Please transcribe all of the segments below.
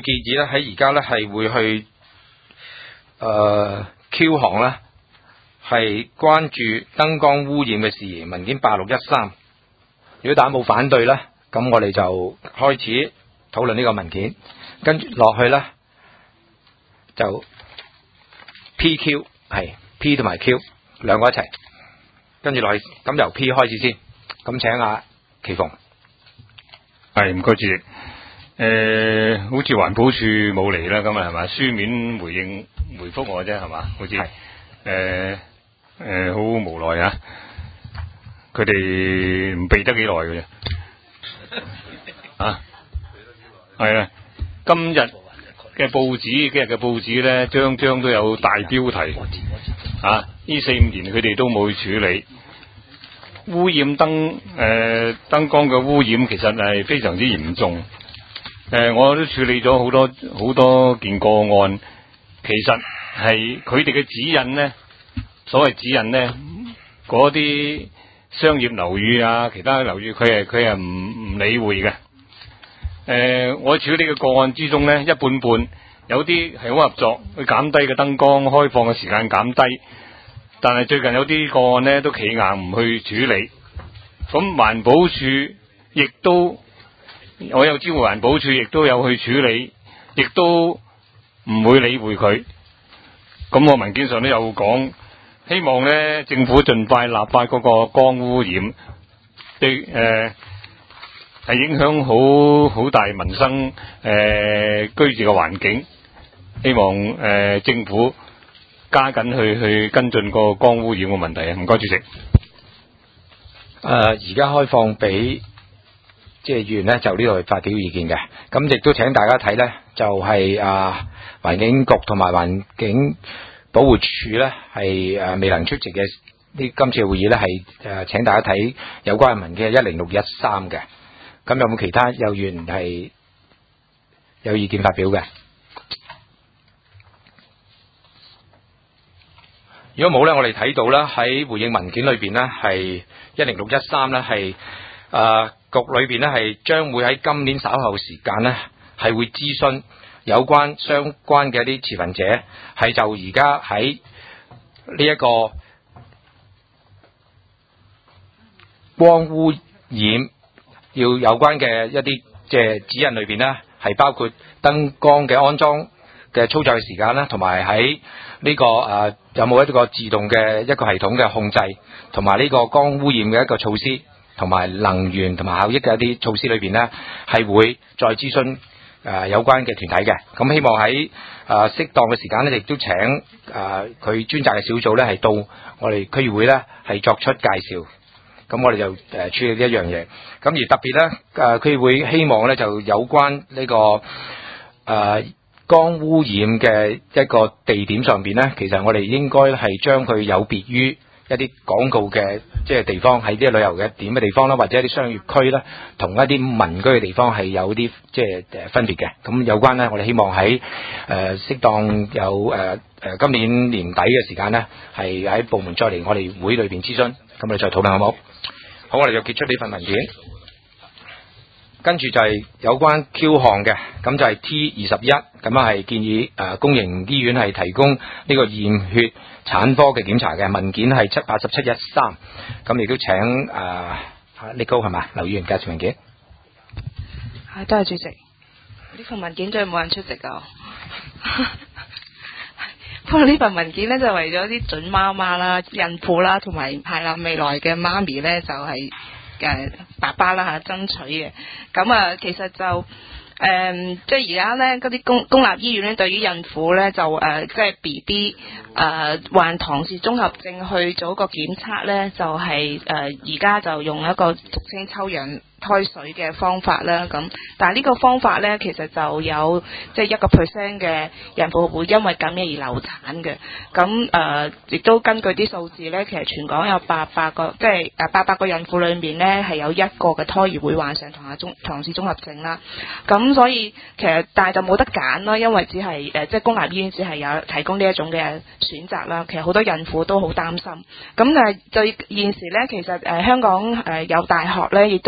建議咧喺而家咧係會去Q 行咧係關注燈光污染嘅事宜文件8613。如果大家冇反對咧，咁我哋就開始討論呢個文件，跟住落去咧就 PQ 係 P 同埋 Q 兩個一齊，跟住落去咁由 P 開始先。咁請阿祁鳳。 係，唔該主席。好似環保署冇嚟啦，咁啊係嘛？書面回覆我啫，係嘛？好似好無奈啊！佢哋唔避得幾耐嘅啫。啊，係啊！今日嘅報紙咧，張張都有大標題。啊！呢4-5年佢哋都冇去處理污染燈光嘅污染，其實係非常之嚴重。我都處理咗好多件個案，其實係佢哋嘅指引呢，所謂指引呢，嗰啲商業樓宇啊，其他樓宇佢係唔理會嘅。我處理嘅個案之中呢，一半半，有啲係好合作，去減低嘅燈光開放嘅時間減低，但係最近有啲個案呢都企硬唔去處理。咁環保署亦都，我有知會環保署亦都有去處理，亦都唔會理會佢。咁我文件上都有講，希望呢政府盡快立法嗰個光污染，對係影響好大民生居住嘅環境。希望政府加緊去跟進個光污染嘅問題啊！唔該，主席。 而家開放俾即係議員咧，就呢度發表意見嘅。咁亦都請大家睇咧，就係環境局同埋環境保護署咧係未能出席嘅今次嘅會議咧，係請大家睇有關嘅文件係10613嘅。咁有冇其他議員係有意見發表嘅？如果冇咧，我哋睇到咧喺回應文件裏邊咧係10613咧係局裏邊咧係將會喺今年稍後時間咧係會諮詢有關相關嘅一啲持份者，係就而家喺呢一個光污染要有關嘅一啲即係指引裏邊咧，係包括燈光嘅安裝嘅操作嘅時間啦，同埋喺呢個有冇一個自動嘅一個系統嘅控制，同埋呢個光污染嘅一個措施，同埋能源同埋效益嘅一啲措施裏邊呢，係會再諮詢有關嘅團體嘅。咁希望喺適當嘅時間呢，亦都請佢專責嘅小組呢，係到我哋區議會呢，係作出介紹。咁我哋就處理呢一樣嘢。咁而特別呢，區議會希望呢，就有關呢個光污染嘅一個地點上邊呢，其實我哋應該係將佢有別於一啲廣告嘅即係地方，喺啲旅遊嘅點嘅地方啦，或者一啲商業區啦，同一啲民居嘅地方係有啲即係分別嘅。咁有關呢，我哋希望喺適當有今年年底嘅時間呢，係喺部門再嚟我哋會裏邊諮詢，咁我哋再討論好冇？好，我哋就結出呢份文件。跟住就係有關 Q 項嘅，咁就係 T21，咁係建議公營醫院係提供呢個驗血產科嘅檢查嘅文件係78713，咁亦都請Nicole 係嘛，劉議員介紹文件。 係，多謝主席。呢份文件仲有冇人出席㗎？不過呢份文件呢，就為咗啲準媽媽啦、孕婦啦，同埋係啦未來嘅媽咪呢，就係、爸爸啦爭取嘅。咁其實就即係而家呢嗰啲公立醫院呢，對於孕婦呢，就即係 BB 患唐氏綜合症去做一個檢測呢，就係而家就用一個俗稱抽樣胎水嘅方法啦。咁但係呢個方法呢，其實就有即係1% 嘅孕婦會因為咁樣而流產嘅。咁亦都根據啲數字呢，其實全港有800個，即係800個孕婦裏面呢，係有1個嘅胎兒會患上唐氏綜合症啦。咁所以其實但係就冇得揀啦，因為只係即係公立醫院只係有提供呢一種嘅選擇啦。其實好多孕婦都好擔心。咁但係就現時呢，其實香港有大學呢，亦都成功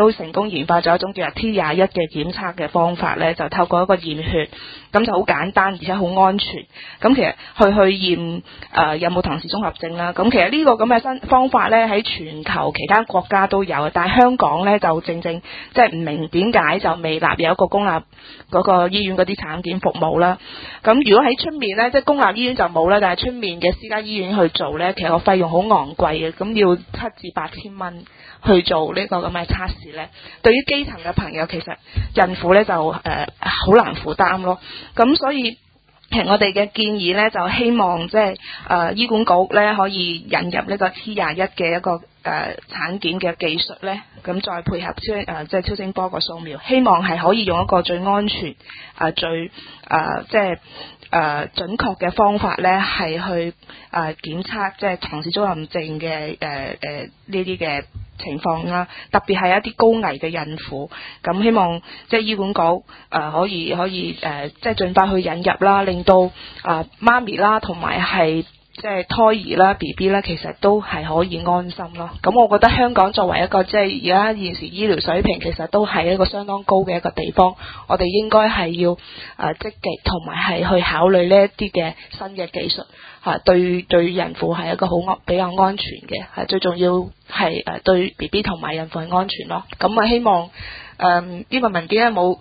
工研發咗一種叫做 T21嘅檢測嘅方法咧，就透過一個驗血，咁就好簡單而且好安全。咁其實去驗有冇唐氏綜合症啦。咁其實呢個咁嘅新方法咧喺全球其他國家都有，但係香港咧就正即係唔明點解就未納入一個公立嗰個醫院嗰啲產檢服務啦。咁如果喺出面咧，即係公立醫院就冇啦，但係出面嘅私家醫院去做咧，其實個費用好昂貴嘅，咁要7至8千蚊去做呢個咁嘅測試咧。對於基層嘅朋友，其實孕婦咧就好難負擔咯。咁所以其實我哋嘅建議咧，就希望即係醫管局咧可以引入呢個 T21嘅一個產檢嘅技術咧，咁再配合即係超聲波個掃描，希望係可以用一個最安全最即係準確嘅方法咧，係去檢測即係唐氏綜合症嘅呢啲嘅情況啦，特別係一啲高危嘅孕婦，咁希望即係醫管局可以即係盡快去引入啦，令到媽咪啦同埋係即係胎兒啦 BB 啦，其實都係可以安心咯。咁我覺得香港作為一個即係而家現時醫療水平其實都係一個相當高嘅一個地方，我哋應該係要積極同埋係去考慮呢一啲嘅新嘅技術對孕婦係一個比較安全嘅，係最重要係對 BB 同埋孕婦係安全咯。咁希望呢個文件咧冇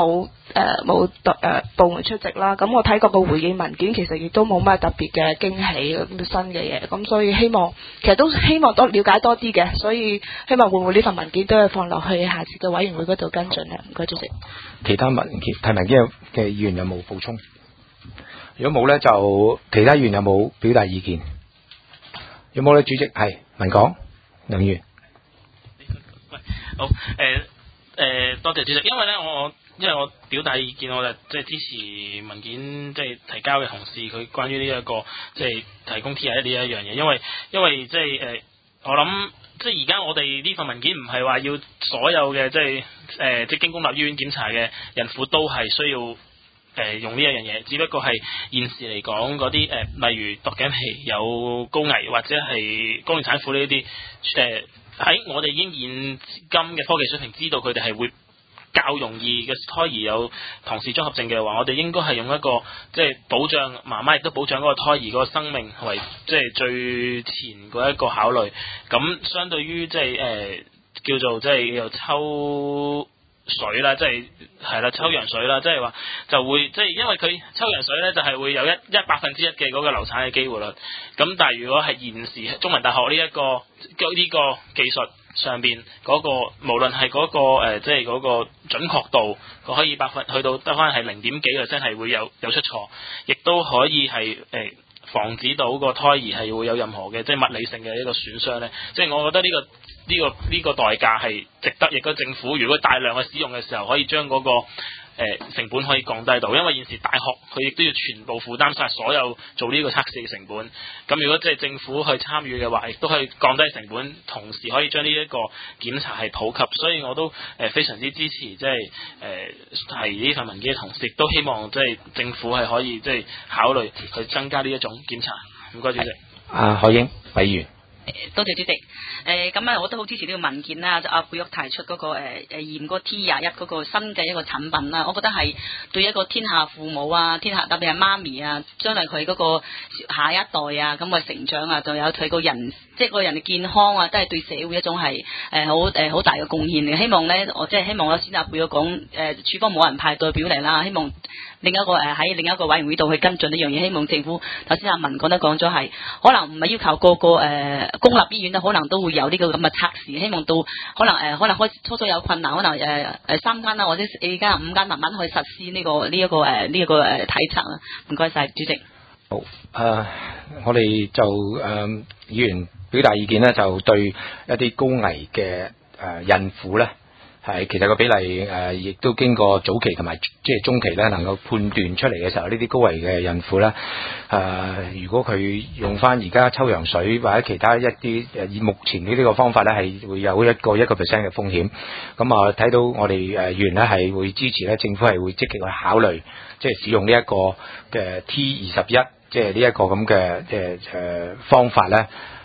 部門出席啦，咁我睇過個回應文件，其實亦都冇乜特別嘅驚喜咁新嘅嘢，咁所以其實都希望多了解多啲嘅，所以希望會唔會呢份文件都係放落去下次嘅委員會嗰度跟進咧？唔該主席。 其他提文件嘅議員有冇補充？如果冇咧，就其他議員有冇表達意見？有冇咧？主席係文港梁議員。 好多謝主席，因為我表達意見，我就即係支持文件即係提交嘅同事佢關於呢一個即係提供 T21呢一樣嘢，因為即係我諗即係而家我哋呢份文件唔係話要所有嘅即係經公立醫院檢查嘅孕婦都係需要用呢一樣嘢，只不過係現時嚟講嗰啲例如度頸皮有高危或者係高齡產婦呢啲喺我哋已經現今嘅科技水平知道佢哋係會較容易嘅胎兒有唐氏綜合症嘅話，我哋應該係用一個即係保障媽媽亦都保障嗰個胎兒嗰個生命為即係最前嗰一個考慮。咁相對於即係叫做即係又抽水啦，即係啦，抽羊水啦，即係話就會即係因為佢抽羊水咧，就係會有1%嘅嗰個流產嘅機會率。咁但係如果係現時中文大學呢一個技術上邊嗰個，無論係嗰個即係嗰個準確度，佢可以去到得翻係0.幾%係會有出錯，亦都可以係防止到個胎兒係會有任何嘅即係物理性嘅一個損傷咧。即係我覺得呢個代價係值得，亦都政府如果大量嘅使用嘅時候，可以將嗰個成本可以降低到，因為現時大學佢亦都要全部負擔晒所有做呢個測試嘅成本。咁如果即係政府去參與嘅話，亦都可以降低成本，同時可以將呢一個檢查係普及。所以我都非常之支持即係提呢份文件嘅同時，亦都希望即係政府係可以即係考慮去增加呢一種檢查。唔該主席。 海英委員。 多謝主席。咁我都好支持呢個文件啦，就阿佩玉提出嗰個驗個 T21嗰個新嘅一個產品啦，我覺得係對一個天下父母啊，特別係媽咪啊，將來佢嗰個下一代啊咁嘅成長啊，就有佢個人即係個人嘅健康啊，都係對社會一種係好大嘅貢獻嘅。希望咧，我先阿佩玉講處方冇人派代表嚟啦，希望另一個喺另一個委員會度去跟進呢樣嘢。希望政府頭先阿文講咗係，可能唔係要求個個公立醫院可能都會有呢個咁嘅測試。希望到可能開初有困難，可能3間啦或者4間5間慢慢去實施呢一個體測啦。唔該晒主席。 好，我哋就議員表達意見咧，就對一啲高危嘅孕婦咧。係，其實個比例亦都經過早期同埋即係中期咧，能夠判斷出嚟嘅時候，呢啲高危嘅孕婦咧，如果佢用翻而家抽羊水或者其他一啲以目前呢個方法咧，係會有1% 嘅風險。咁睇到我哋議員咧係會支持咧，政府係會積極去考慮，即係使用呢一個嘅 T21，即係呢一個咁嘅方法咧。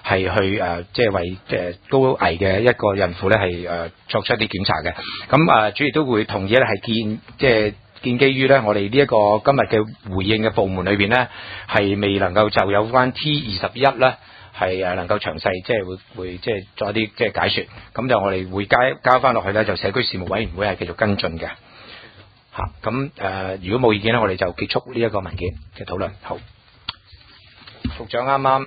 係去即係為高危嘅一個孕婦咧係作出一啲檢查嘅。咁主席都會同意咧係建基於咧我哋呢一個今日嘅回應嘅部門裏邊咧係未能夠就有關 T21咧係能夠詳細即係會即係做一啲即係解說。咁就我哋會交翻落去咧就社區事務委員會係繼續跟進嘅。咁如果冇意見咧，我哋就結束呢一個文件嘅討論。好，局長啱啱。